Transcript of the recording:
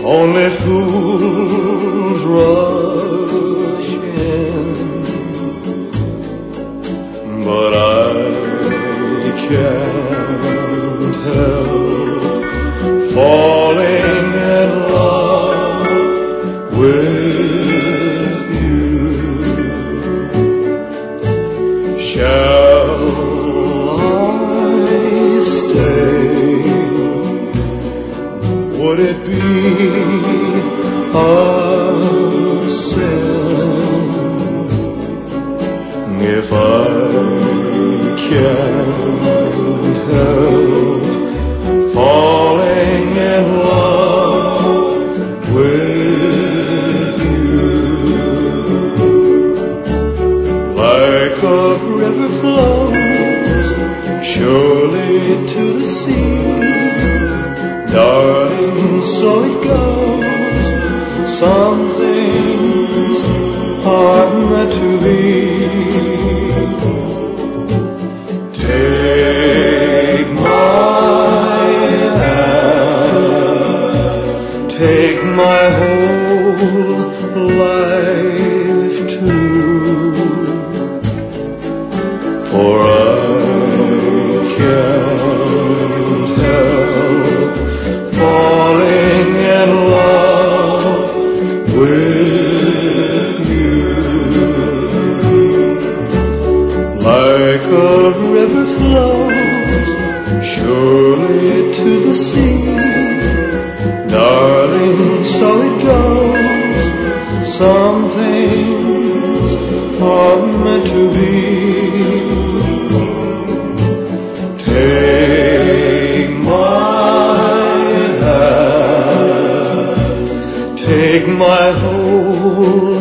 Only fools rush in, but I can't help falling in love with you. Shall I stay? Would it be a sin if I can't help falling in love with you? Like a river flows surely to the sea, darling, so it goes. Some things are meant to be. Take my hand, take my whole life too, for I can't help falling in love with you. Like a river flows surely to the sea, darling, so it goes. Some things are meant to be. Take my hand, take my whole